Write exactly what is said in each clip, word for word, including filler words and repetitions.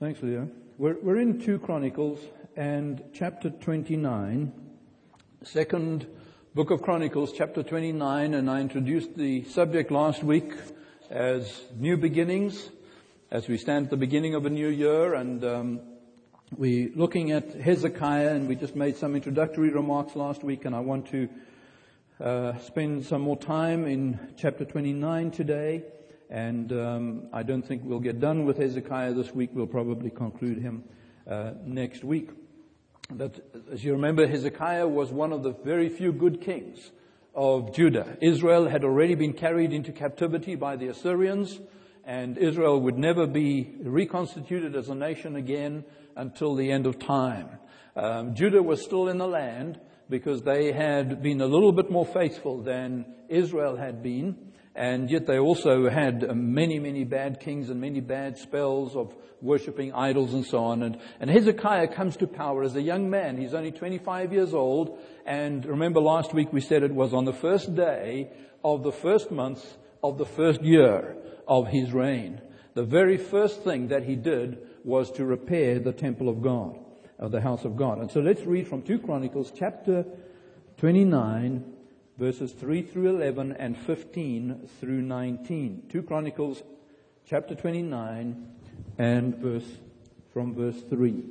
Thanks, Leo. We're, we're in two Chronicles and chapter twenty-nine, second book of Chronicles, chapter twenty-nine, and I introduced the subject last week as new beginnings, as we stand at the beginning of a new year, and um, we're looking at Hezekiah, and we just made some introductory remarks last week, and I want to uh, spend some more time in chapter twenty-nine today. And um, I don't think we'll get done with Hezekiah this week. We'll probably conclude him uh, next week. But as you remember, Hezekiah was one of the very few good kings of Judah. Israel had already been carried into captivity by the Assyrians, and Israel would never be reconstituted as a nation again until the end of time. Um, Judah was still in the land because they had been a little bit more faithful than Israel had been. And yet they also had many, many bad kings and many bad spells of worshipping idols and so on. And, and Hezekiah comes to power as a young man. He's only twenty-five years old. And remember last week we said it was on the first day of the first month of the first year of his reign. The very first thing that he did was to repair the temple of God, of the house of God. And so let's read from two Chronicles chapter twenty-nine, verses three through eleven and fifteen through nineteen. two Chronicles chapter twenty-nine and verse from verse three.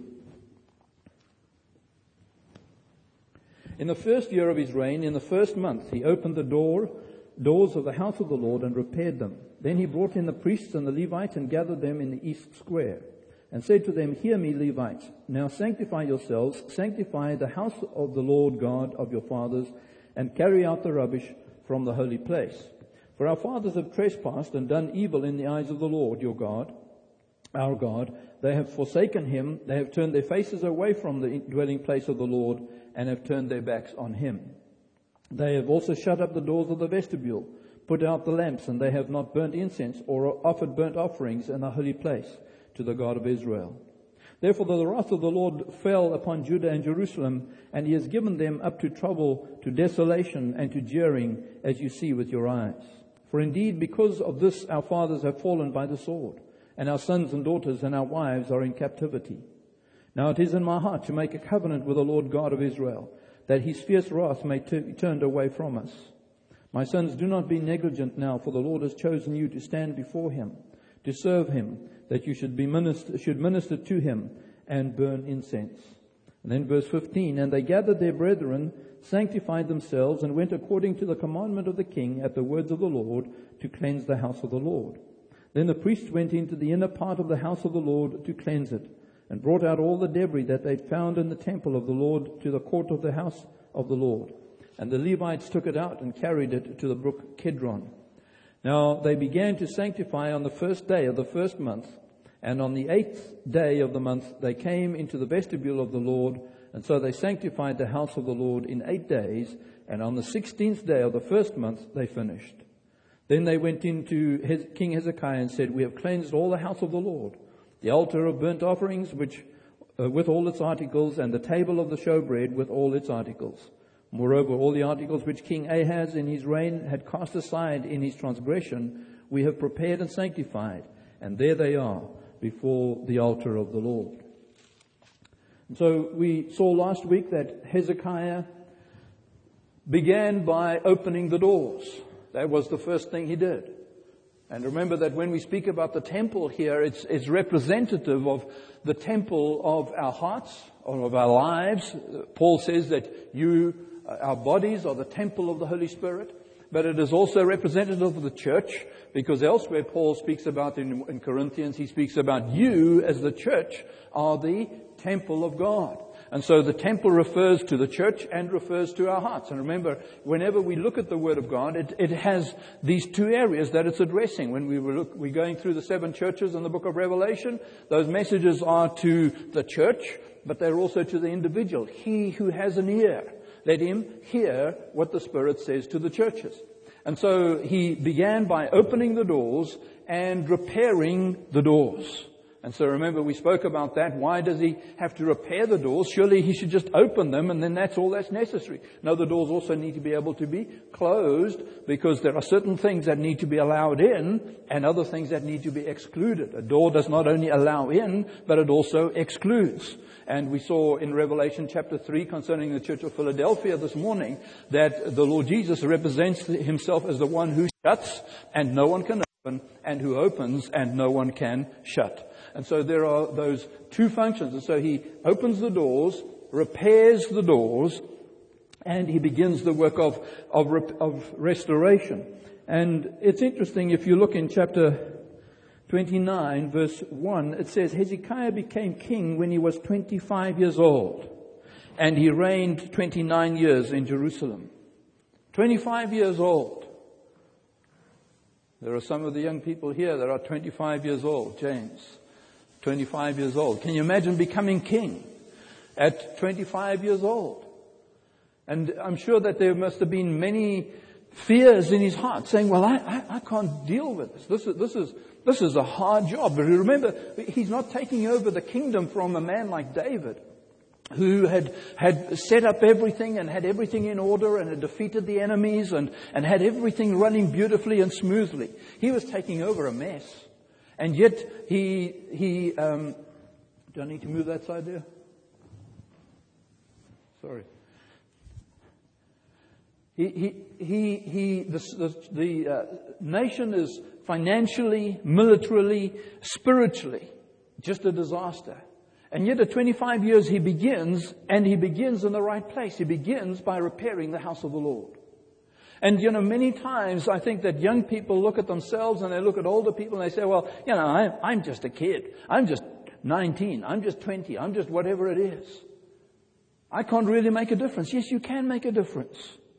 In the first year of his reign, in the first month, he opened the door, doors of the house of the Lord and repaired them. Then he brought in the priests and the Levites and gathered them in the east square and said to them, "Hear me, Levites. Now sanctify yourselves, sanctify the house of the Lord God of your fathers, and carry out the rubbish from the holy place. For our fathers have trespassed and done evil in the eyes of the Lord your God, our God. They have forsaken him. They have turned their faces away from the dwelling place of the Lord and have turned their backs on him. They have also shut up the doors of the vestibule, put out the lamps, and they have not burnt incense or offered burnt offerings in the holy place to the God of Israel. Therefore the wrath of the Lord fell upon Judah and Jerusalem, and he has given them up to trouble, to desolation, and to jeering, as you see with your eyes. For indeed, because of this our fathers have fallen by the sword, and our sons and daughters and our wives are in captivity. Now it is in my heart to make a covenant with the Lord God of Israel, that his fierce wrath may t- be turned away from us. My sons, do not be negligent now, for the Lord has chosen you to stand before him, to serve him, that you should be minister, should minister to him and burn incense." And then verse fifteen, "And they gathered their brethren, sanctified themselves, and went according to the commandment of the king at the words of the Lord to cleanse the house of the Lord. Then the priests went into the inner part of the house of the Lord to cleanse it, and brought out all the debris that they'd found in the temple of the Lord to the court of the house of the Lord. And the Levites took it out and carried it to the brook Kidron. Now they began to sanctify on the first day of the first month, and on the eighth day of the month they came into the vestibule of the Lord, and so they sanctified the house of the Lord in eight days, and on the sixteenth day of the first month they finished. Then they went into King Hezekiah and said, "We have cleansed all the house of the Lord, the altar of burnt offerings which uh, with all its articles, and the table of the showbread with all its articles. Moreover, all the articles which King Ahaz in his reign had cast aside in his transgression, we have prepared and sanctified, and there they are before the altar of the Lord." And so we saw last week that Hezekiah began by opening the doors. That was the first thing he did. And remember that when we speak about the temple here, it's, it's representative of the temple of our hearts, or of our lives. Paul says that you, our bodies are the temple of the Holy Spirit. But it is also representative of the church, because elsewhere Paul speaks about in, in Corinthians, he speaks about you as the church are the temple of God. And so the temple refers to the church and refers to our hearts. And remember, whenever we look at the Word of God, it, it has these two areas that it's addressing. When we were look, we're going through the seven churches in the book of Revelation, those messages are to the church, but they're also to the individual. He who has an ear, let him hear what the Spirit says to the churches. And so he began by opening the doors and repairing the doors. And so remember, we spoke about that. Why does he have to repair the doors? Surely he should just open them and then that's all that's necessary. No, the doors also need to be able to be closed because there are certain things that need to be allowed in and other things that need to be excluded. A door does not only allow in, but it also excludes. And we saw in Revelation chapter three concerning the Church of Philadelphia this morning that the Lord Jesus represents himself as the one who shuts and no one can open, and who opens and no one can shut. And so there are those two functions. And so he opens the doors, repairs the doors, and he begins the work of, of, of restoration. And it's interesting, if you look in chapter twenty-nine, verse one, it says, Hezekiah became king when he was twenty-five years old, and he reigned twenty-nine years in Jerusalem. twenty-five years old. There are some of the young people here that are twenty-five years old, James. twenty-five years old. Can you imagine becoming king at twenty-five years old? And I'm sure that there must have been many fears in his heart saying, well, I, I, I can't deal with this. This is, this is, this is a hard job. But remember, he's not taking over the kingdom from a man like David, who had, had set up everything and had everything in order and had defeated the enemies and, and had everything running beautifully and smoothly. He was taking over a mess. And yet he, he, um, do I need to move that side there? Sorry. He, he, he, he the, the, the uh, nation is financially, militarily, spiritually just a disaster. And yet at twenty-five years he begins, and he begins in the right place. He begins by repairing the house of the Lord. And, you know, many times I think that young people look at themselves and they look at older people and they say, well, you know, I, I'm just a kid. I'm just nineteen. I'm just twenty. I'm just whatever it is. I can't really make a difference. Yes, you can make a difference.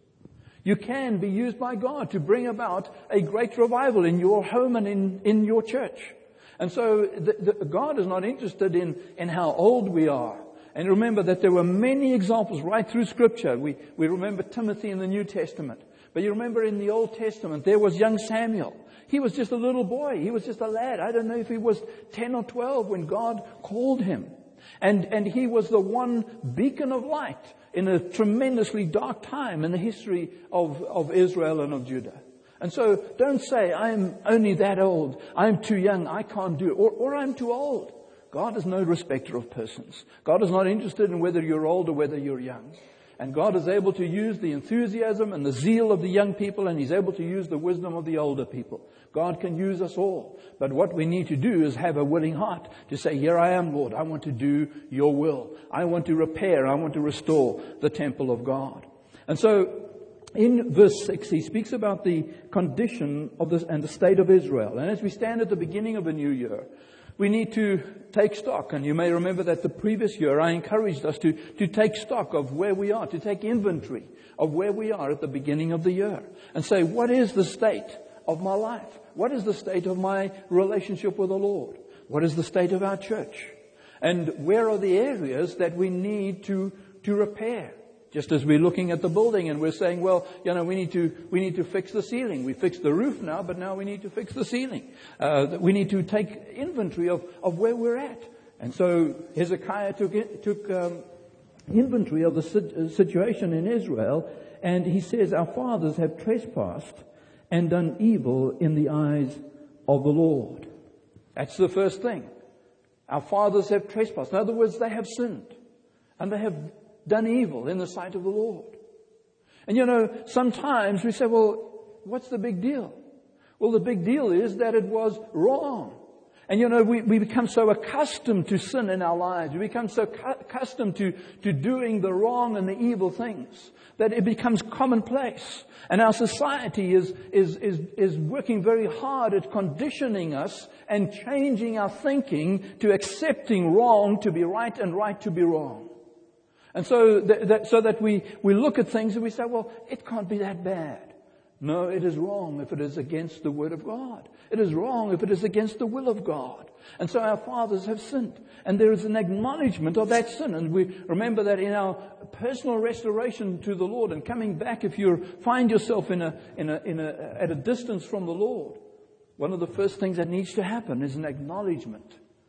You can be used by God to bring about a great revival in your home and in, in your church. And so the, the, God is not interested in, in how old we are. And remember that there were many examples right through Scripture. We, we remember Timothy in the New Testament. But you remember in the Old Testament, there was young Samuel. He was just a little boy. He was just a lad. I don't know if he was ten or twelve when God called him. And, and he was the one beacon of light in a tremendously dark time in the history of, of Israel and of Judah. And so don't say, I'm only that old. I'm too young. I can't do it. Or, or I'm too old. God is no respecter of persons. God is not interested in whether you're old or whether you're young. And God is able to use the enthusiasm and the zeal of the young people, and He's able to use the wisdom of the older people. God can use us all. But what we need to do is have a willing heart to say, here I am, Lord. I want to do your will. I want to repair. I want to restore the temple of God. And so in verse six, he speaks about the condition of this and the state of Israel. And as we stand at the beginning of a new year, we need to take stock. And you may remember that the previous year I encouraged us to, to take stock of where we are, to take inventory of where we are at the beginning of the year. And say, what is the state of my life? What is the state of my relationship with the Lord? What is the state of our church? And where are the areas that we need to, to repair? Just as we're looking at the building and we're saying, well, you know, we need to we need to fix the ceiling. We fixed the roof now, but now we need to fix the ceiling. Uh, we need to take inventory of, of where we're at. And so Hezekiah took it, took um, inventory of the situation in Israel, and he says, our fathers have trespassed and done evil in the eyes of the Lord. That's the first thing. Our fathers have trespassed. In other words, they have sinned. And they have done evil in the sight of the Lord. And you know, sometimes we say, well, what's the big deal? Well, the big deal is that it was wrong. And you know, we, we become so accustomed to sin in our lives. We become so cu- accustomed to, to doing the wrong and the evil things that it becomes commonplace. And our society is, is, is, is working very hard at conditioning us and changing our thinking to accepting wrong to be right and right to be wrong. And so that, that, so that we, we look at things and we say, well, it can't be that bad. No, it is wrong if it is against the Word of God. It is wrong if it is against the will of God. And so our fathers have sinned. And there is an acknowledgement of that sin. And we remember that in our personal restoration to the Lord and coming back, if you find yourself in a, in a, in a, at a distance from the Lord, one of the first things that needs to happen is an acknowledgement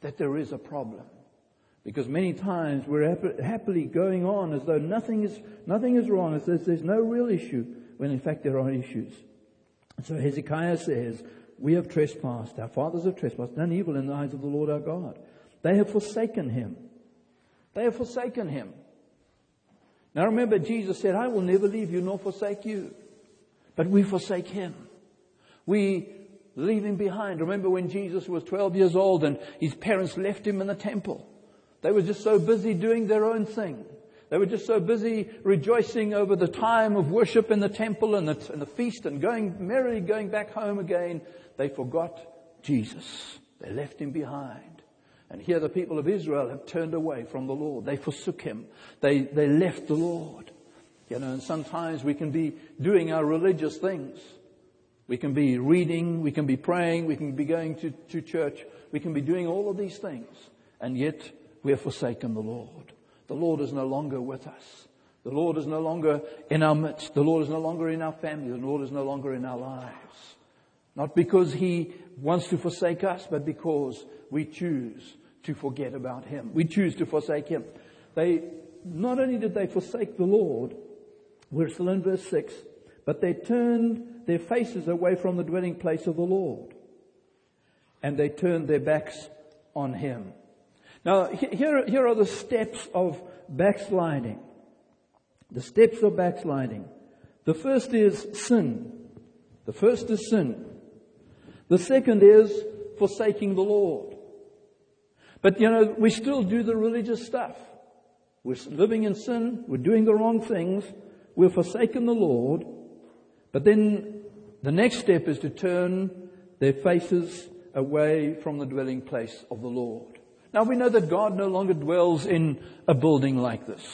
that there is a problem. Because many times we're hap- happily going on as though nothing is, nothing is wrong, as though there's no real issue, when in fact there are issues. So Hezekiah says, we have trespassed, our fathers have trespassed, done evil in the eyes of the Lord our God. They have forsaken him. They have forsaken him. Now remember, Jesus said, I will never leave you nor forsake you. But we forsake him. We leave him behind. Remember when Jesus was twelve years old and his parents left him in the temple. They were just so busy doing their own thing. They were just so busy rejoicing over the time of worship in the temple and the, and the feast and going merrily going back home again. They forgot Jesus. They left him behind. And here the people of Israel have turned away from the Lord. They forsook him. They, they left the Lord. You know, and sometimes we can be doing our religious things. We can be reading, we can be praying, we can be going to, to church. We can be doing all of these things. And yet we have forsaken the Lord. The Lord is no longer with us. The Lord is no longer in our midst. The Lord is no longer in our family. The Lord is no longer in our lives. Not because he wants to forsake us, but because we choose to forget about him. We choose to forsake him. They, not only did they forsake the Lord, we're still in verse six, but they turned their faces away from the dwelling place of the Lord. And they turned their backs on him. Now, here, here are the steps of backsliding. The steps of backsliding. The first is sin. The first is sin. The second is forsaking the Lord. But, you know, we still do the religious stuff. We're living in sin. We're doing the wrong things. We've forsaken the Lord. But then the next step is to turn their faces away from the dwelling place of the Lord. Now we know that God no longer dwells in a building like this.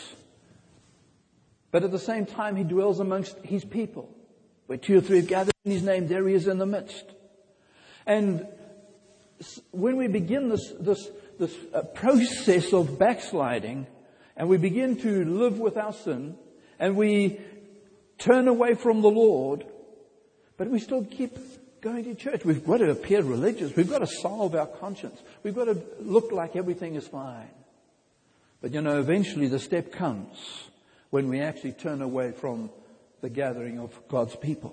But at the same time, he dwells amongst his people. Where two or three have gathered in his name, there he is in the midst. And when we begin this, this, this uh, process of backsliding, and we begin to live with our sin, and we turn away from the Lord, but we still keep going to church. We've got to appear religious. We've got to salve our conscience. We've got to look like everything is fine. But you know, eventually the step comes when we actually turn away from the gathering of God's people.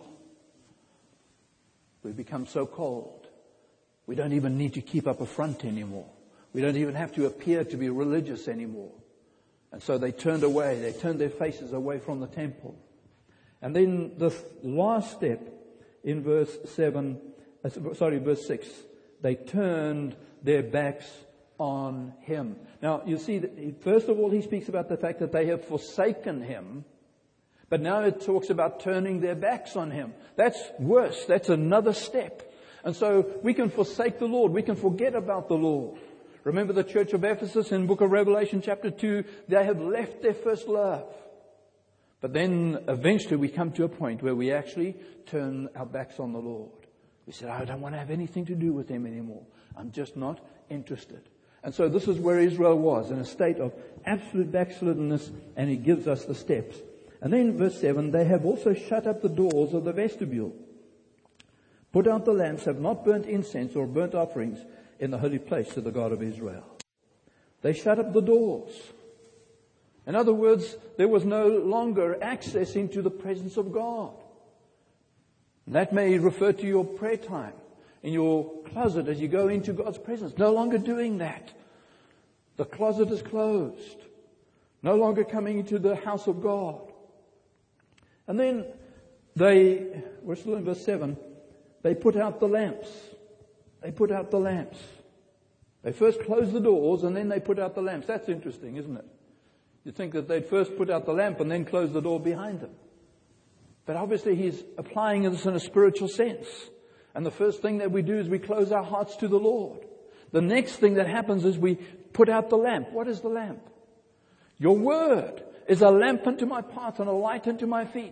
We become so cold. We don't even need to keep up a front anymore. We don't even have to appear to be religious anymore. And so they turned away. They turned their faces away from the temple. And then the last step in verse seven, uh, sorry, verse six, they turned their backs on him. Now, you see, that first of all, he speaks about the fact that they have forsaken him. But now it talks about turning their backs on him. That's worse. That's another step. And so we can forsake the Lord. We can forget about the Lord. Remember the church of Ephesus in the book of Revelation chapter two, they have left their first love. But then eventually we come to a point where we actually turn our backs on the Lord. We say, I don't want to have anything to do with him anymore. I'm just not interested. And so this is where Israel was, in a state of absolute backslidenness, and he gives us the steps. And then verse seven, they have also shut up the doors of the vestibule, put out the lamps, have not burnt incense or burnt offerings in the holy place to the God of Israel. They shut up the doors. In other words, there was no longer access into the presence of God. And that may refer to your prayer time in your closet as you go into God's presence. No longer doing that. The closet is closed. No longer coming into the house of God. And then they, we're still in verse seven, they put out the lamps. They put out the lamps. They first closed the doors and then they put out the lamps. That's interesting, isn't it? You'd think that they'd first put out the lamp and then close the door behind them. But obviously he's applying this in a spiritual sense. And the first thing that we do is we close our hearts to the Lord. The next thing that happens is we put out the lamp. What is the lamp? Your word is a lamp unto my path and a light unto my feet.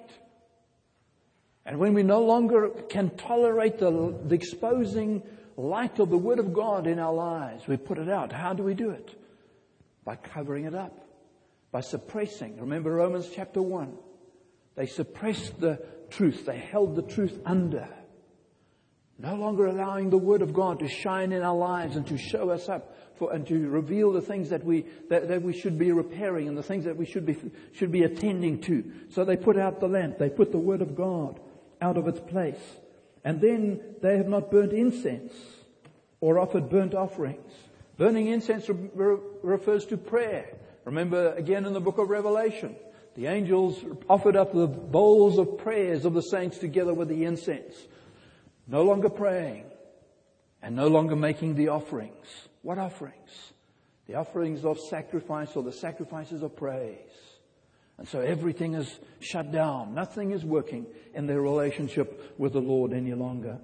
And when we no longer can tolerate the, the exposing light of the Word of God in our lives, we put it out. How do we do it? By covering it up. By suppressing. Remember Romans chapter one. They suppressed the truth. They held the truth under. No longer allowing the Word of God to shine in our lives and to show us up for, and to reveal the things that we that, that we should be repairing and the things that we should be should be attending to. So they put out the lamp. They put the Word of God out of its place. And then they have not burnt incense or offered burnt offerings. Burning incense re- re- refers to prayer. Remember again in the book of Revelation, the angels offered up the bowls of prayers of the saints together with the incense. No longer praying and no longer making the offerings. What offerings? The offerings of sacrifice or the sacrifices of praise. And so everything is shut down. Nothing is working in their relationship with the Lord any longer.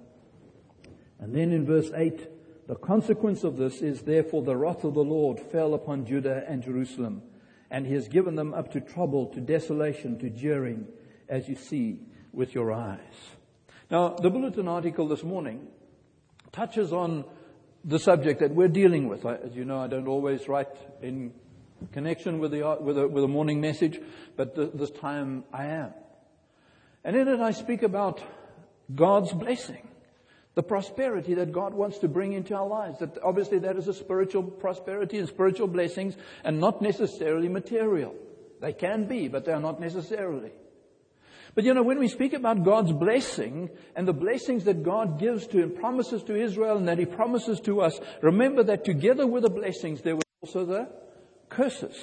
And then in verse eight, the consequence of this is therefore the wrath of the Lord fell upon Judah and Jerusalem, and he has given them up to trouble, to desolation, to jeering, as you see with your eyes. Now, the bulletin article this morning touches on the subject that we're dealing with. As you know, I don't always write in connection with the with a, with a morning message, but th- this time I am. And in it I speak about God's blessing, the prosperity that God wants to bring into our lives. That obviously that is a spiritual prosperity and spiritual blessings, and not necessarily material. They can be, but they are not necessarily. But you know, when we speak about God's blessing and the blessings that God gives to and promises to Israel and that He promises to us, remember that together with the blessings there were also the curses.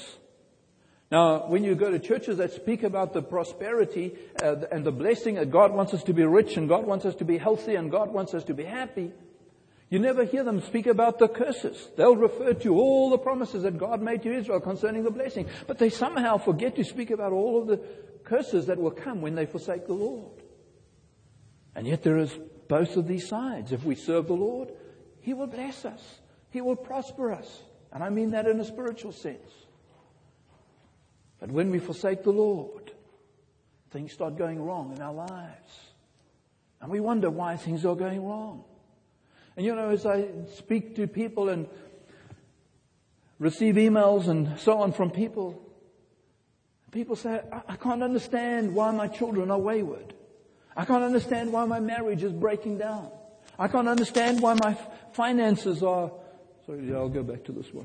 Now, when you go to churches that speak about the prosperity uh, and the blessing that God wants us to be rich and God wants us to be healthy and God wants us to be happy, you never hear them speak about the curses. They'll refer to all the promises that God made to Israel concerning the blessing. But they somehow forget to speak about all of the curses that will come when they forsake the Lord. And yet there is both of these sides. If we serve the Lord, He will bless us. He will prosper us. And I mean that in a spiritual sense. But when we forsake the Lord, things start going wrong in our lives. And we wonder why things are going wrong. And you know, as I speak to people and receive emails and so on from people, people say, I, I can't understand why my children are wayward. I can't understand why my marriage is breaking down. I can't understand why my f- finances are... Sorry, yeah, I'll go back to this one.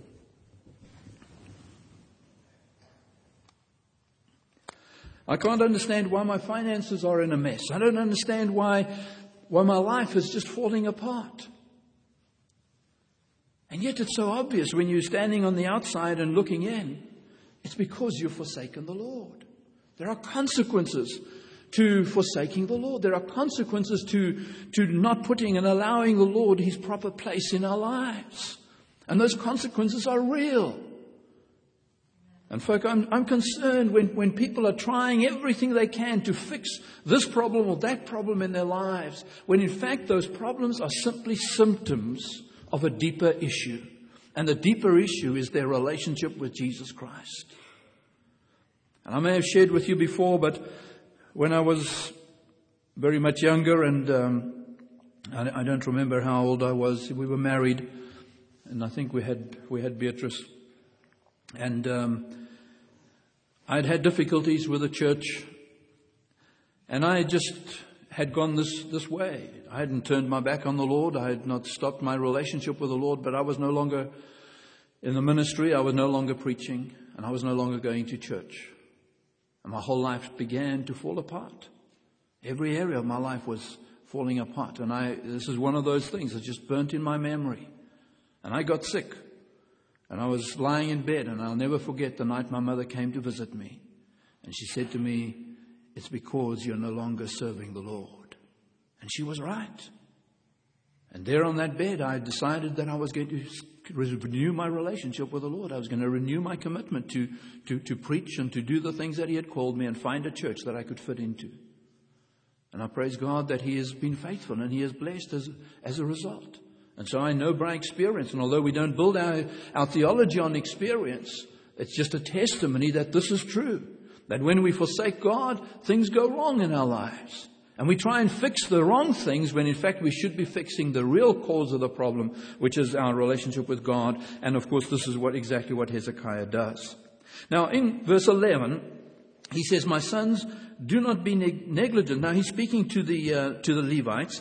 I can't understand why my finances are in a mess. I don't understand why, why my life is just falling apart. And yet it's so obvious when you're standing on the outside and looking in. It's because you've forsaken the Lord. There are consequences to forsaking the Lord. There are consequences to, to not putting and allowing the Lord His proper place in our lives. And those consequences are real. And folk, I'm, I'm concerned when, when people are trying everything they can to fix this problem or that problem in their lives, when in fact those problems are simply symptoms of a deeper issue. And the deeper issue is their relationship with Jesus Christ. And I may have shared with you before, but when I was very much younger, and um, I, I don't remember how old I was, we were married, and I think we had we had Beatrice. And um, I'd had difficulties with the church, and I just had gone this, this way. I hadn't turned my back on the Lord. I had not stopped my relationship with the Lord, but I was no longer in the ministry. I was no longer preaching, and I was no longer going to church. And my whole life began to fall apart. Every area of my life was falling apart. And I this is one of those things that just burnt in my memory. And I got sick. And I was lying in bed, and I'll never forget the night my mother came to visit me. And she said to me, "It's because you're no longer serving the Lord." And she was right. And there on that bed, I decided that I was going to renew my relationship with the Lord. I was going to renew my commitment to, to, to preach and to do the things that He had called me and find a church that I could fit into. And I praise God that He has been faithful and He has blessed as, as a result. And so I know by experience, and although we don't build our, our theology on experience, it's just a testimony that this is true. That when we forsake God, things go wrong in our lives. And we try and fix the wrong things when in fact we should be fixing the real cause of the problem, which is our relationship with God. And of course, this is what exactly what Hezekiah does. Now, in verse eleven, he says, "My sons, do not be neg- negligent." Now, he's speaking to the uh, to the Levites.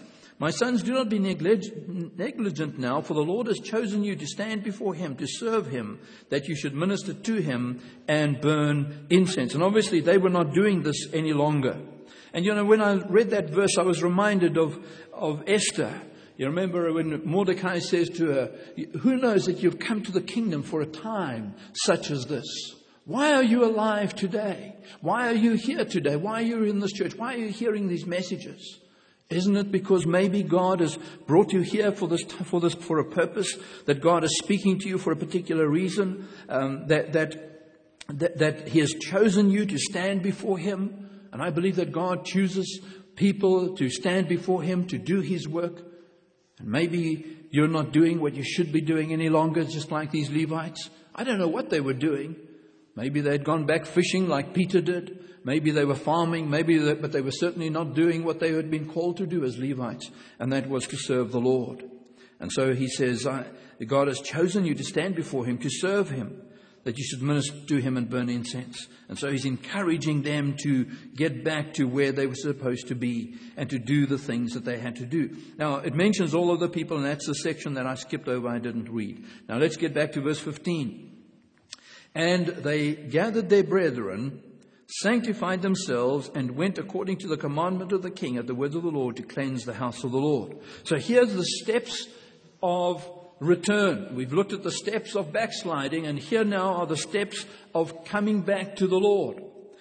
My sons, do not be neglig- negligent now, for the Lord has chosen you to stand before him, to serve him, that you should minister to him and burn incense. And obviously they were not doing this any longer. And you know, when I read that verse, I was reminded of, of Esther. You remember when Mordecai says to her, who knows that you've come to the kingdom for a time such as this? Why are you alive today? Why are you here today? Why are you in this church? Why are you hearing these messages? Isn't it because maybe God has brought you here for this, for this, for a purpose, that God is speaking to you for a particular reason, um, that, that, that, that he has chosen you to stand before him? And I believe that God chooses people to stand before him, to do his work. And maybe you're not doing what you should be doing any longer, just like these Levites. I don't know what they were doing. Maybe they'd gone back fishing like Peter did. Maybe they were farming, maybe, they, but they were certainly not doing what they had been called to do as Levites, and that was to serve the Lord. And so he says, I, God has chosen you to stand before him, to serve him, that you should minister to him and burn incense. And so he's encouraging them to get back to where they were supposed to be and to do the things that they had to do. Now, it mentions all of the people, and that's the section that I skipped over, I didn't read. Now, let's get back to verse fifteen. And they gathered their brethren, sanctified themselves, and went according to the commandment of the king at the word of the Lord to cleanse the house of the Lord. So here's the steps of return. We've looked at the steps of backsliding, and here now are the steps of coming back to the Lord.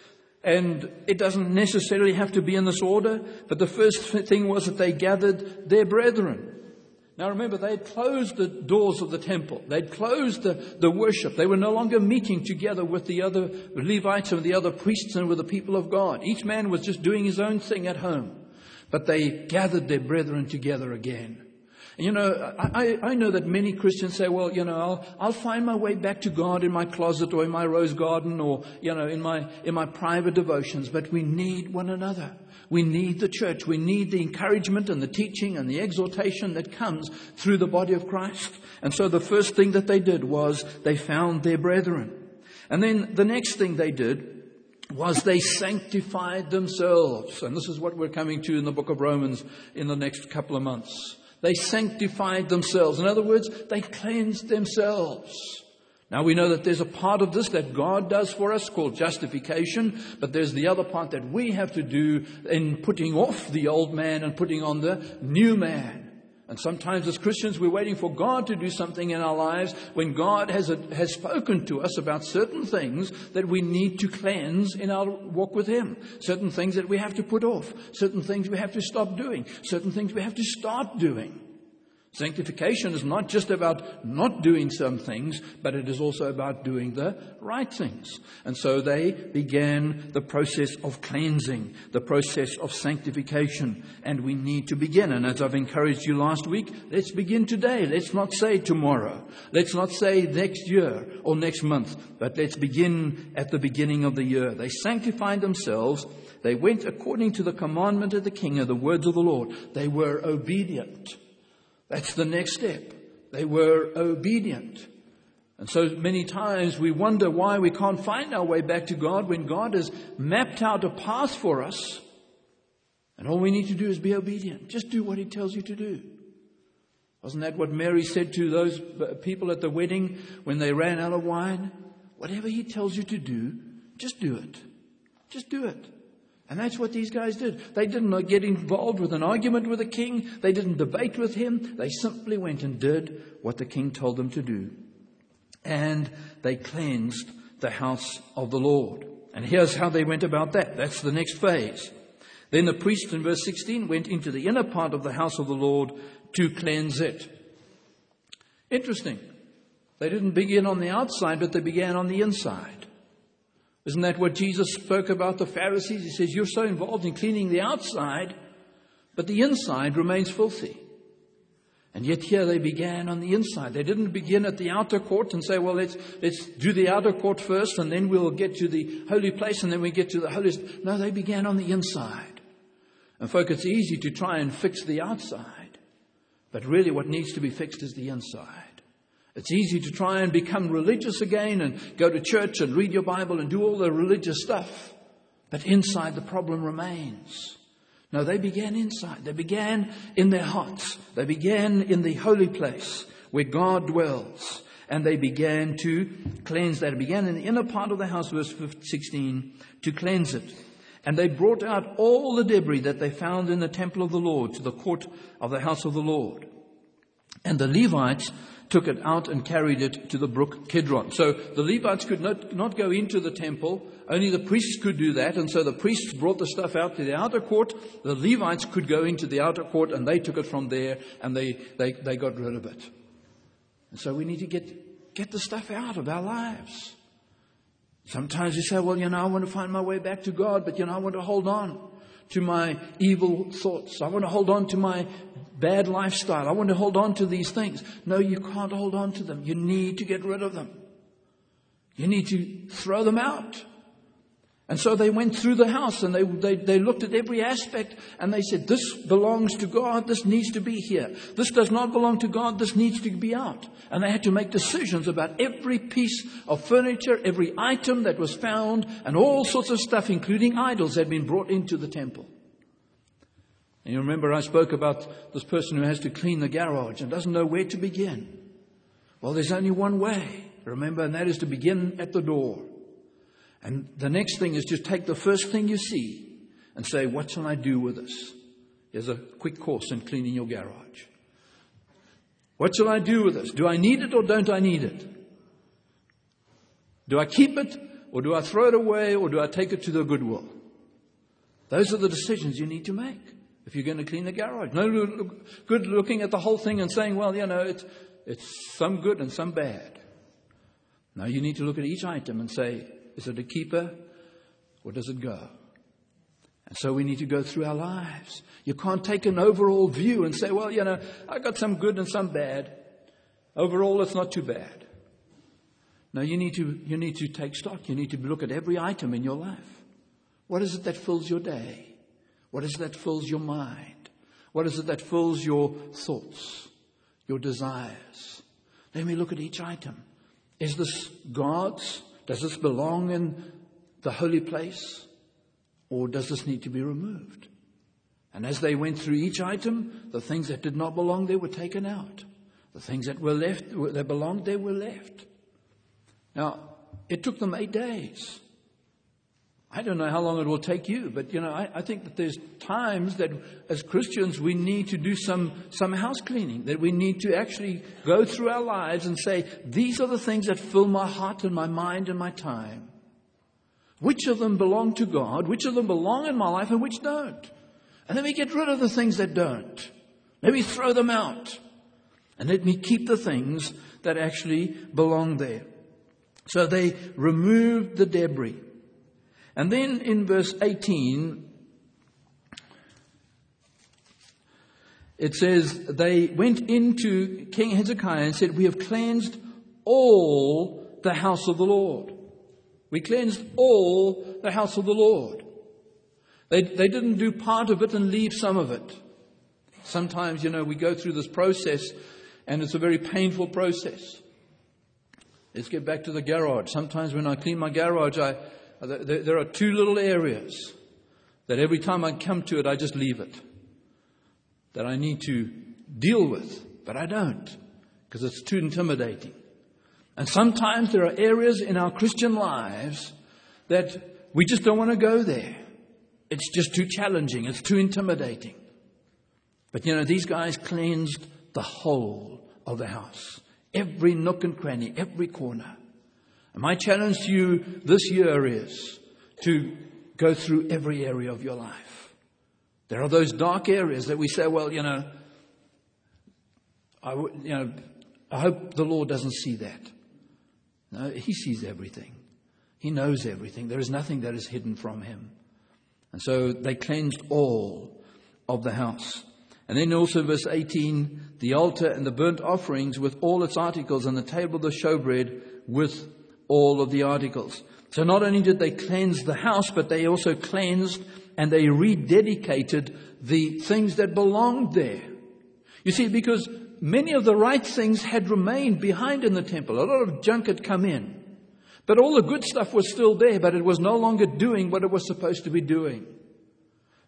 And it doesn't necessarily have to be in this order, but the first thing was that they gathered their brethren. Now remember, they had closed the doors of the temple. They'd closed the, the worship. They were no longer meeting together with the other Levites and the other priests and with the people of God. Each man was just doing his own thing at home. But they gathered their brethren together again. And you know, I, I know that many Christians say, well, you know, I'll, I'll find my way back to God in my closet or in my rose garden or, you know, in my, in my private devotions. But we need one another. We need the church. We need the encouragement and the teaching and the exhortation that comes through the body of Christ. And so the first thing that they did was they found their brethren. And then the next thing they did was they sanctified themselves. And this is what we're coming to in the book of Romans in the next couple of months. They sanctified themselves. In other words, they cleansed themselves. Now we know that there's a part of this that God does for us called justification, but there's the other part that we have to do in putting off the old man and putting on the new man. And sometimes as Christians we're waiting for God to do something in our lives when God has, a, has spoken to us about certain things that we need to cleanse in our walk with him. Certain things that we have to put off. Certain things we have to stop doing. Certain things we have to start doing. Sanctification is not just about not doing some things, but it is also about doing the right things. And so they began the process of cleansing, the process of sanctification, and we need to begin. And as I've encouraged you last week, let's begin today. Let's not say tomorrow. Let's not say next year or next month, but let's begin at the beginning of the year. They sanctified themselves. They went according to the commandment of the king and the words of the Lord. They were obedient. That's the next step. They were obedient. And so many times we wonder why we can't find our way back to God when God has mapped out a path for us. And all we need to do is be obedient. Just do what he tells you to do. Wasn't that what Mary said to those people at the wedding when they ran out of wine? Whatever he tells you to do, just do it. Just do it. And that's what these guys did. They didn't get involved with an argument with the king. They didn't debate with him. They simply went and did what the king told them to do. And they cleansed the house of the Lord. And here's how they went about that. That's the next phase. Then the priest in verse sixteen went into the inner part of the house of the Lord to cleanse it. Interesting. They didn't begin on the outside, but they began on the inside. Isn't that what Jesus spoke about the Pharisees? He says, you're so involved in cleaning the outside, but the inside remains filthy. And yet here they began on the inside. They didn't begin at the outer court and say, well, let's let's do the outer court first, and then we'll get to the holy place, and then we get to the holiest. No, they began on the inside. And folk, it's easy to try and fix the outside, but really what needs to be fixed is the inside. It's easy to try and become religious again and go to church and read your Bible and do all the religious stuff. But inside the problem remains. No, they began inside. They began in their hearts. They began in the holy place where God dwells. And they began to cleanse that. It began in the inner part of the house, verse sixteen, to cleanse it. And they brought out all the debris that they found in the temple of the Lord to the court of the house of the Lord. And the Levites took it out and carried it to the brook Kidron. So the Levites could not, not go into the temple. Only the priests could do that. And so the priests brought the stuff out to the outer court. The Levites could go into the outer court, and they took it from there, and they, they, they got rid of it. And so we need to get, get the stuff out of our lives. Sometimes you say, well, you know, I want to find my way back to God, but, you know, I want to hold on to my evil thoughts. I want to hold on to my bad lifestyle. I want to hold on to these things. No, you can't hold on to them. You need to get rid of them. You need to throw them out. And so they went through the house, and they, they, they looked at every aspect, and they said, this belongs to God. This needs to be here. This does not belong to God. This needs to be out. And they had to make decisions about every piece of furniture, every item that was found, and all sorts of stuff, including idols, that had been brought into the temple. And you remember I spoke about this person who has to clean the garage and doesn't know where to begin. Well, there's only one way, remember, and that is to begin at the door. And the next thing is just take the first thing you see and say, what shall I do with this? There's a quick course in cleaning your garage. What shall I do with this? Do I need it or don't I need it? Do I keep it or do I throw it away or do I take it to the Goodwill? Those are the decisions you need to make if you're going to clean the garage. No look, good looking at the whole thing and saying, well, you know, it's, it's some good and some bad. No, you need to look at each item and say, is it a keeper or does it go? And so we need to go through our lives. You can't take an overall view and say, well, you know, I got some good and some bad. Overall, it's not too bad. No, you need to, you need to take stock. You need to look at every item in your life. What is it that fills your day? What is it that fills your mind? What is it that fills your thoughts, your desires? Let me look at each item. Is this God's? Does this belong in the holy place? Or does this need to be removed? And as they went through each item, the things that did not belong there were taken out. The things that were left, that belonged there were left. Now, it took them eight days. I don't know how long it will take you, but, you know, I, I think that there's times that as Christians we need to do some, some house cleaning, that we need to actually go through our lives and say, these are the things that fill my heart and my mind and my time. Which of them belong to God? Which of them belong in my life and which don't? And let me get rid of the things that don't. Let me throw them out. And let me keep the things that actually belong there. So they removed the debris. And then in verse eighteen, it says, they went into King Hezekiah and said, we have cleansed all the house of the Lord. We cleansed all the house of the Lord. They, they didn't do part of it and leave some of it. Sometimes, you know, we go through this process and it's a very painful process. Let's get back to the garage. Sometimes when I clean my garage, I, there, there are two little areas that every time I come to it, I just leave it. That I need to deal with, but I don't, because it's too intimidating. And sometimes there are areas in our Christian lives that we just don't want to go there. It's just too challenging. It's too intimidating. But, you know, these guys cleansed the whole of the house. Every nook and cranny, every corner. And my challenge to you this year is to go through every area of your life. There are those dark areas that we say, well, you know, I, you know, I hope the Lord doesn't see that. No, He sees everything. He knows everything. There is nothing that is hidden from Him. And so they cleansed all of the house. And then also verse eighteen, the altar and the burnt offerings with all its articles, and the table of the showbread with all of the articles. So not only did they cleanse the house, but they also cleansed and they rededicated the things that belonged there. You see, because many of the right things had remained behind in the temple. A lot of junk had come in. But all the good stuff was still there, but it was no longer doing what it was supposed to be doing.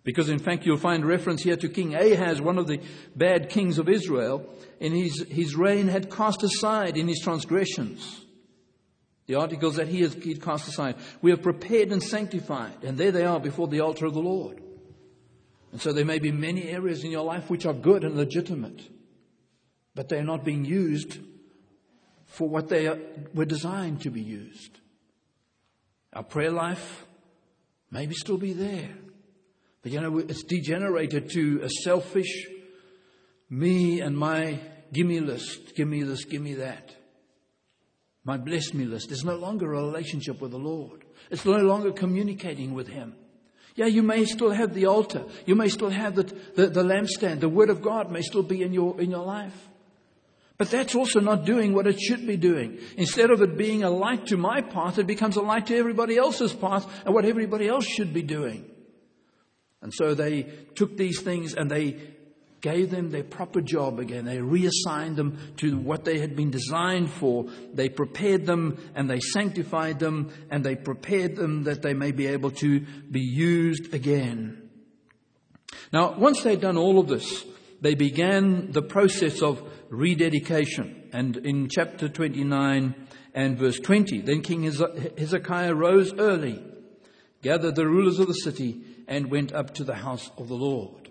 Because in fact you'll find reference here to King Ahaz, one of the bad kings of Israel. In his, his reign had cast aside in his transgressions the articles that he has he'd cast aside. We have prepared and sanctified, and there they are before the altar of the Lord. And so there may be many areas in your life which are good and legitimate, but they're not being used for what they are, were designed to be used. Our prayer life maybe still be there, but you know, it's degenerated to a selfish me and my gimme list. Give me this, give me that. My bless me list. There's no longer a relationship with the Lord. It's no longer communicating with Him. Yeah, you may still have the altar. You may still have the, the, the lampstand. The Word of God may still be in your, in your life. But that's also not doing what it should be doing. Instead of it being a light to my path, it becomes a light to everybody else's path and what everybody else should be doing. And so they took these things and they gave them their proper job again. They reassigned them to what they had been designed for. They prepared them and they sanctified them and they prepared them that they may be able to be used again. Now, once they'd done all of this, they began the process of rededication. And in chapter twenty-nine and verse twenty, then King Hezekiah rose early, gathered the rulers of the city, and went up to the house of the Lord.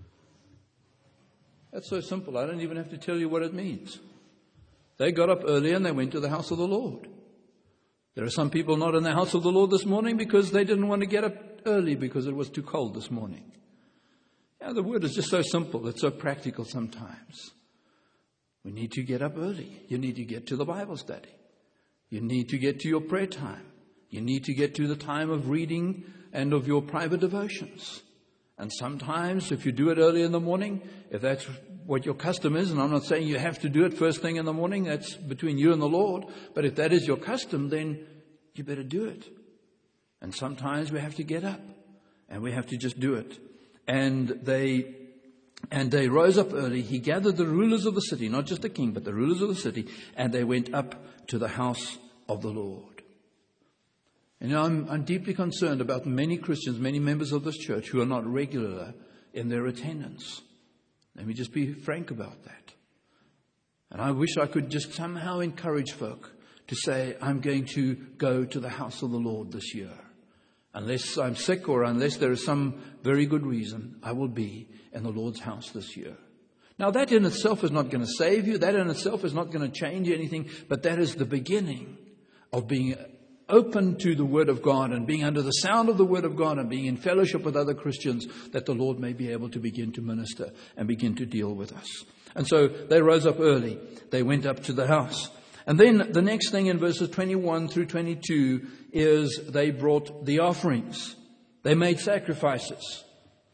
That's so simple. I don't even have to tell you what it means. They got up early and they went to the house of the Lord. There are some people not in the house of the Lord this morning because they didn't want to get up early because it was too cold this morning. Yeah, the word is just so simple. It's so practical sometimes. We need to get up early. You need to get to the Bible study. You need to get to your prayer time. You need to get to the time of reading and of your private devotions. And sometimes, if you do it early in the morning, if that's what your custom is, and I'm not saying you have to do it first thing in the morning, that's between you and the Lord, but if that is your custom, then you better do it. And sometimes we have to get up, and we have to just do it. And they and they rose up early. He gathered the rulers of the city, not just the king, but the rulers of the city, and they went up to the house of the Lord. And you know, I'm, I'm deeply concerned about many Christians, many members of this church who are not regular in their attendance. Let me just be frank about that. And I wish I could just somehow encourage folk to say, I'm going to go to the house of the Lord this year. Unless I'm sick or unless there is some very good reason, I will be in the Lord's house this year. Now that in itself is not going to save you. That in itself is not going to change anything. But that is the beginning of being open to the Word of God and being under the sound of the Word of God and being in fellowship with other Christians, that the Lord may be able to begin to minister and begin to deal with us. And so they rose up early. They went up to the house. And then the next thing in verses twenty-one through twenty-two is they brought the offerings. They made sacrifices.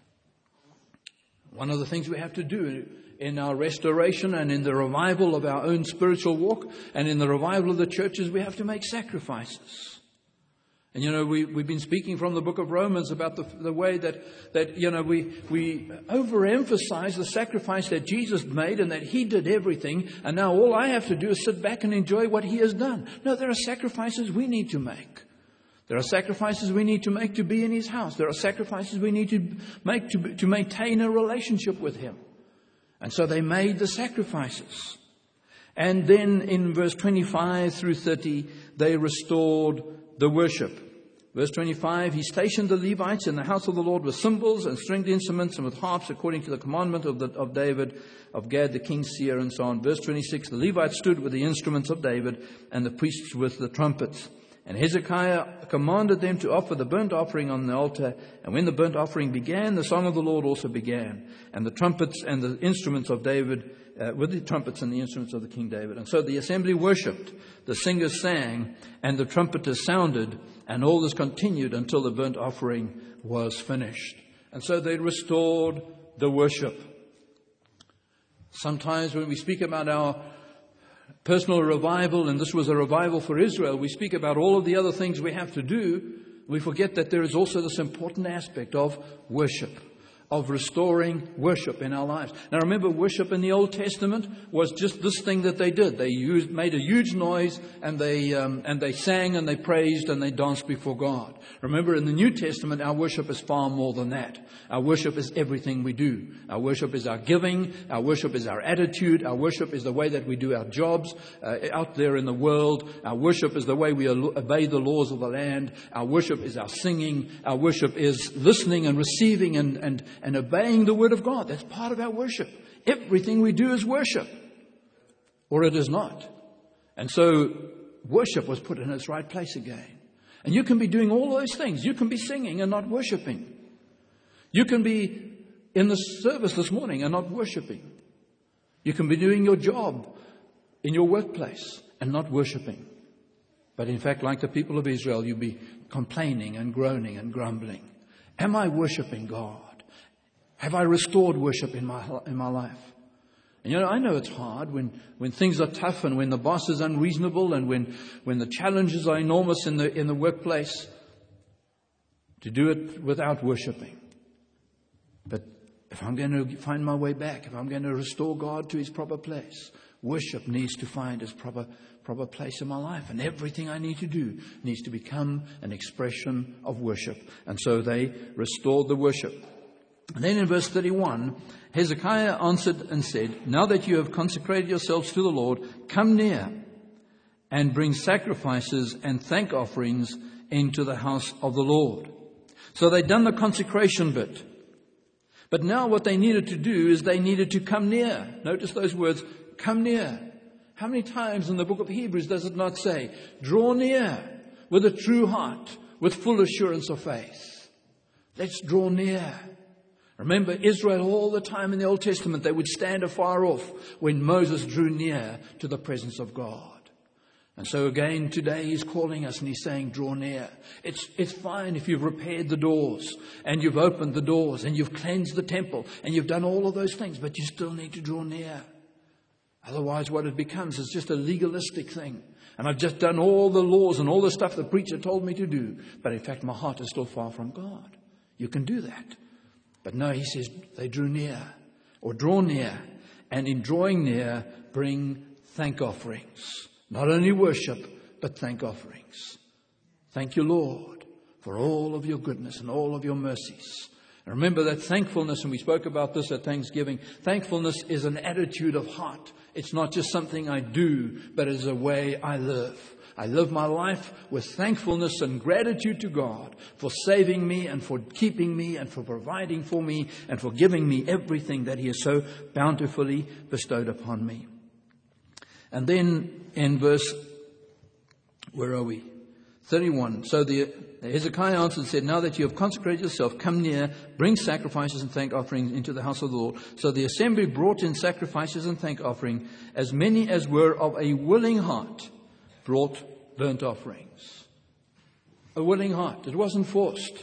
One of the things we have to do in our restoration and in the revival of our own spiritual walk and in the revival of the churches, we have to make sacrifices. And, you know, we, we've been speaking from the book of Romans about the, the way that, that, you know, we, we overemphasize the sacrifice that Jesus made and that He did everything. And now all I have to do is sit back and enjoy what He has done. No, there are sacrifices we need to make. There are sacrifices we need to make to be in His house. There are sacrifices we need to make to, to maintain a relationship with Him. And so they made the sacrifices. And then in verse twenty-five through thirty, they restored the worship. Verse twenty-five, he stationed the Levites in the house of the Lord with cymbals and stringed instruments and with harps according to the commandment of, the, of David, of Gad the king's seer, and so on. Verse twenty-six, the Levites stood with the instruments of David and the priests with the trumpets. And Hezekiah commanded them to offer the burnt offering on the altar. And when the burnt offering began, the song of the Lord also began. And the trumpets and the instruments of David, uh, with the trumpets and the instruments of the King David. And so the assembly worshipped, the singers sang, and the trumpeters sounded. And all this continued until the burnt offering was finished. And so they restored the worship. Sometimes when we speak about our personal revival, and this was a revival for Israel, we speak about all of the other things we have to do. We forget that there is also this important aspect of worship, of restoring worship in our lives. Now remember, worship in the Old Testament was just this thing that they did. They used, made a huge noise, and they um, and they sang and they praised and they danced before God. Remember, in the New Testament, our worship is far more than that. Our worship is everything we do. Our worship is our giving. Our worship is our attitude. Our worship is the way that we do our jobs uh, out there in the world. Our worship is the way we obey the laws of the land. Our worship is our singing. Our worship is listening and receiving and, and, and obeying the Word of God. That's part of our worship. Everything we do is worship, or it is not. And so worship was put in its right place again. And you can be doing all those things. You can be singing and not worshiping. You can be in the service this morning and not worshiping. You can be doing your job in your workplace and not worshiping. But in fact, like the people of Israel, you'll be complaining and groaning and grumbling. Am I worshiping God? Have I restored worship in my in my life? And you know, I know it's hard when, when things are tough and when the boss is unreasonable and when, when the challenges are enormous in the in the workplace, to do it without worshiping. But if I'm going to find my way back, if I'm going to restore God to His proper place, worship needs to find its proper proper place in my life. And everything I need to do needs to become an expression of worship. And so they restored the worship. And then in verse thirty-one, Hezekiah answered and said, now that you have consecrated yourselves to the Lord, come near and bring sacrifices and thank offerings into the house of the Lord. So they'd done the consecration bit. But now what they needed to do is they needed to come near. Notice those words, come near. How many times in the book of Hebrews does it not say, draw near with a true heart, with full assurance of faith? Let's draw near. Remember, Israel all the time in the Old Testament, they would stand afar off when Moses drew near to the presence of God. And so again, today He's calling us and He's saying, draw near. It's, it's fine if you've repaired the doors and you've opened the doors and you've cleansed the temple and you've done all of those things, but you still need to draw near. Otherwise, what it becomes is just a legalistic thing. And I've just done all the laws and all the stuff the preacher told me to do. But in fact, my heart is still far from God. You can do that. But no, He says they drew near or draw near. And in drawing near, bring thank offerings. Not only worship, but thank offerings. Thank you, Lord, for all of your goodness and all of your mercies. And remember that thankfulness, and we spoke about this at Thanksgiving, thankfulness is an attitude of heart. It's not just something I do, but it is a way I live. I live my life with thankfulness and gratitude to God for saving me and for keeping me and for providing for me and for giving me everything that He has so bountifully bestowed upon me. And then in verse, where are we? thirty-one. So the Hezekiah answered and said, now that you have consecrated yourself, come near, bring sacrifices and thank offerings into the house of the Lord. So the assembly brought in sacrifices and thank offering, as many as were of a willing heart brought burnt offerings. A willing heart. It wasn't forced.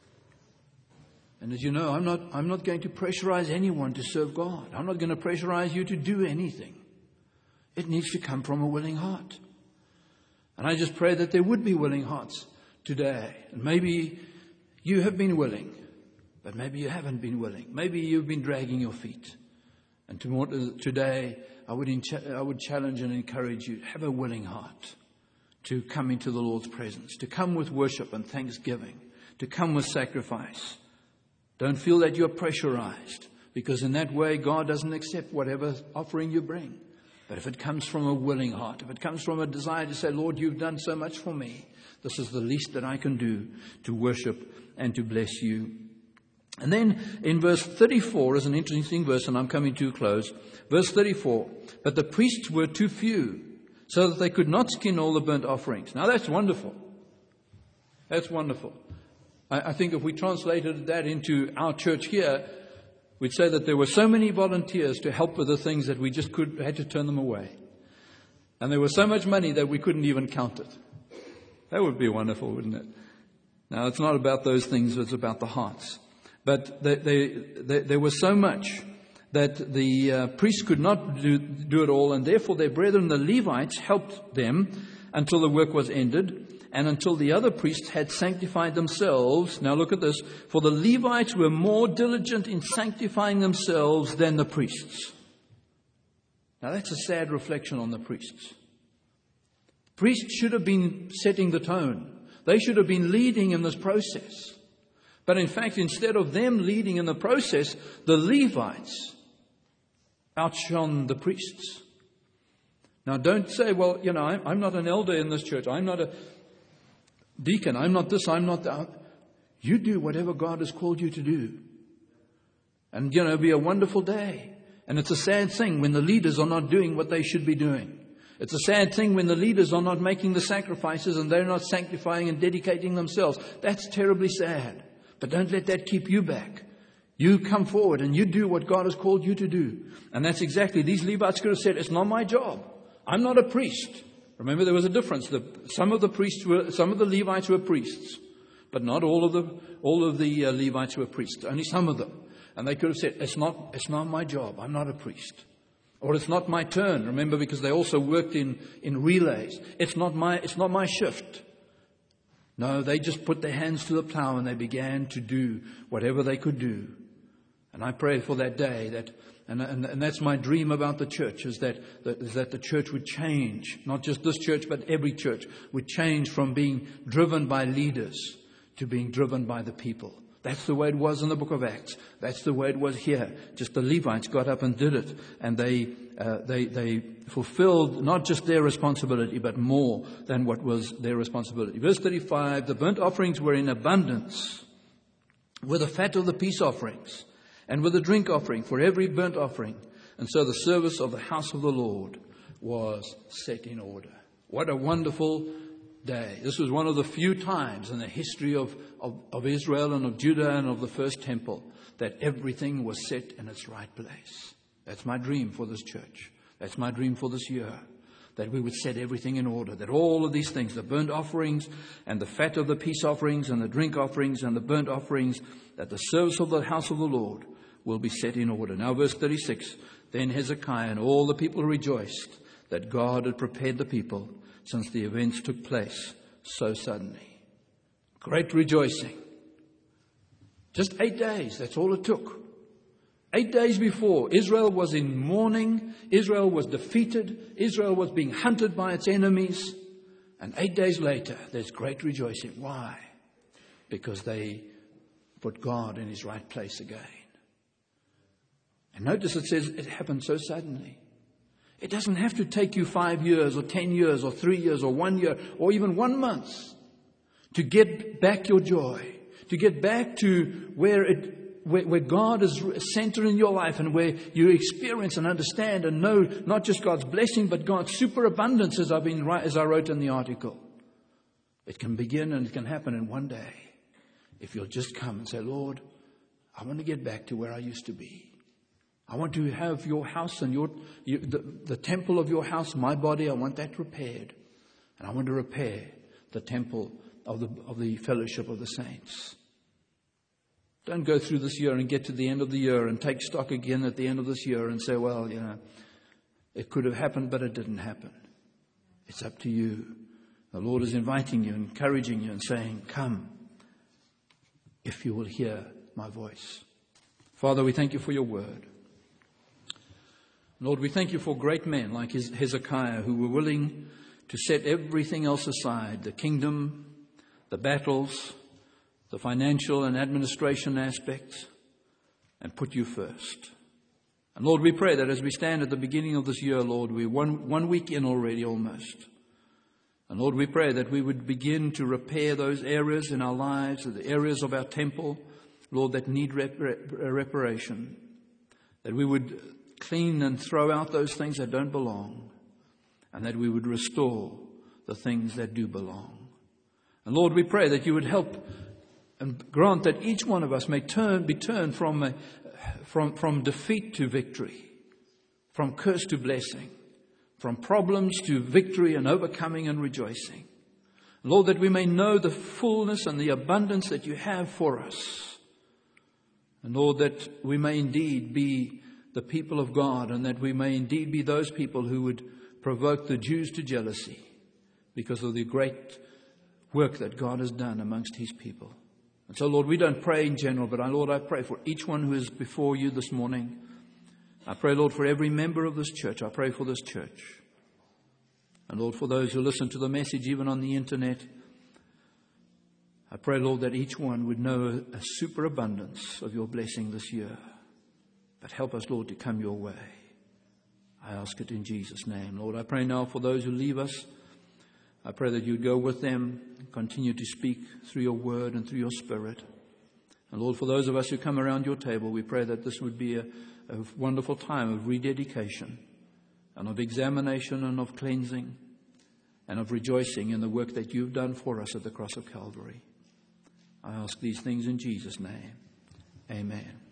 And as you know, I'm not, I'm not going to pressurize anyone to serve God. I'm not going to pressurize you to do anything. It needs to come from a willing heart. And I just pray that there would be willing hearts today. And maybe you have been willing, but maybe you haven't been willing. Maybe you've been dragging your feet. And today, I would, I would challenge and encourage you to have a willing heart to come into the Lord's presence, to come with worship and thanksgiving, to come with sacrifice. Don't feel that you're pressurized, because in that way, God doesn't accept whatever offering you bring. But if it comes from a willing heart, if it comes from a desire to say, Lord, you've done so much for me, this is the least that I can do to worship and to bless you. And then in verse thirty-four is an interesting verse, and I'm coming to a close. Verse thirty-four, but the priests were too few, so that they could not skin all the burnt offerings. Now that's wonderful. That's wonderful. I, I think if we translated that into our church here, we'd say that there were so many volunteers to help with the things that we just could had to turn them away. And there was so much money that we couldn't even count it. That would be wonderful, wouldn't it? Now, it's not about those things, it's about the hearts. But they, they, they, there was so much that the uh, priests could not do, do it all, and therefore their brethren, the Levites, helped them until the work was ended, and until the other priests had sanctified themselves. Now look at this. For the Levites were more diligent in sanctifying themselves than the priests. Now that's a sad reflection on the priests. Priests should have been setting the tone. They should have been leading in this process. But in fact, instead of them leading in the process, the Levites outshone the priests. Now don't say, well, you know, I'm not an elder in this church. I'm not a deacon. I'm not this. I'm not that. You do whatever God has called you to do. And, you know, it'll be a wonderful day. And it's a sad thing when the leaders are not doing what they should be doing. It's a sad thing when the leaders are not making the sacrifices and they're not sanctifying and dedicating themselves. That's terribly sad. But don't let that keep you back. You come forward and you do what God has called you to do. And that's exactly, these Levites could have said, it's not my job. I'm not a priest. Remember, there was a difference. The, some of the priests were, some of the Levites were priests, but not all of the all of the uh, Levites were priests. Only some of them. And they could have said, it's not it's not my job. I'm not a priest. Or it's not my turn. Remember, because they also worked in, in relays. It's not my it's not my shift. No, they just put their hands to the plow and they began to do whatever they could do. And I pray for that day that, and, and, and that's my dream about the church, is that, that, is that the church would change. Not just this church, but every church would change from being driven by leaders to being driven by the people. That's the way it was in the book of Acts. That's the way it was here. Just the Levites got up and did it. And they uh, they they fulfilled not just their responsibility, but more than what was their responsibility. Verse thirty-five, the burnt offerings were in abundance with the fat of the peace offerings and with the drink offering for every burnt offering. And so the service of the house of the Lord was set in order. What a wonderful day. This was one of the few times in the history of, of, of Israel and of Judah and of the first temple that everything was set in its right place. That's my dream for this church. That's my dream for this year. That we would set everything in order. That all of these things, the burnt offerings and the fat of the peace offerings and the drink offerings and the burnt offerings, that the service of the house of the Lord will be set in order. Now verse thirty-six, then Hezekiah and all the people rejoiced that God had prepared the people since the events took place so suddenly. Great rejoicing. Just eight days, that's all it took. Eight days before, Israel was in mourning. Israel was defeated. Israel was being hunted by its enemies. And eight days later, there's great rejoicing. Why? Because they put God in his right place again. And notice it says it happened so suddenly. It doesn't have to take you five years or ten years or three years or one year or even one month to get back your joy, to get back to where it where, where God is center in your life and where you experience and understand and know not just God's blessing but God's superabundance, as I've been as I wrote in the article. It can begin and it can happen in one day if you'll just come and say, Lord, I want to get back to where I used to be. I want to have your house and your, you, the, the temple of your house, my body, I want that repaired. And I want to repair the temple of the, of the fellowship of the saints. Don't go through this year and get to the end of the year and take stock again at the end of this year and say, well, you know, it could have happened, but it didn't happen. It's up to you. The Lord is inviting you, encouraging you and saying, come, if you will hear my voice. Father, we thank you for your word. Lord, we thank you for great men like Hezekiah who were willing to set everything else aside, the kingdom, the battles, the financial and administration aspects, and put you first. And Lord, we pray that as we stand at the beginning of this year, Lord, we're one, one week in already almost. And Lord, we pray that we would begin to repair those areas in our lives, the areas of our temple, Lord, that need rep- rep- reparation. That we would clean and throw out those things that don't belong, and that we would restore the things that do belong. And Lord, we pray that you would help and grant that each one of us may turn, be turned from, a, from, from defeat to victory, from curse to blessing, from problems to victory and overcoming and rejoicing. Lord, that we may know the fullness and the abundance that you have for us. And Lord, that we may indeed be the people of God, and that we may indeed be those people who would provoke the Jews to jealousy because of the great work that God has done amongst his people. And so, Lord, we don't pray in general, but, Lord, I pray for each one who is before you this morning. I pray, Lord, for every member of this church. I pray for this church. And, Lord, for those who listen to the message, even on the internet, I pray, Lord, that each one would know a superabundance of your blessing this year. But help us, Lord, to come your way. I ask it in Jesus' name. Lord, I pray now for those who leave us. I pray that you'd go with them, continue to speak through your word and through your spirit. And Lord, for those of us who come around your table, we pray that this would be a, a wonderful time of rededication and of examination and of cleansing and of rejoicing in the work that you've done for us at the cross of Calvary. I ask these things in Jesus' name. Amen.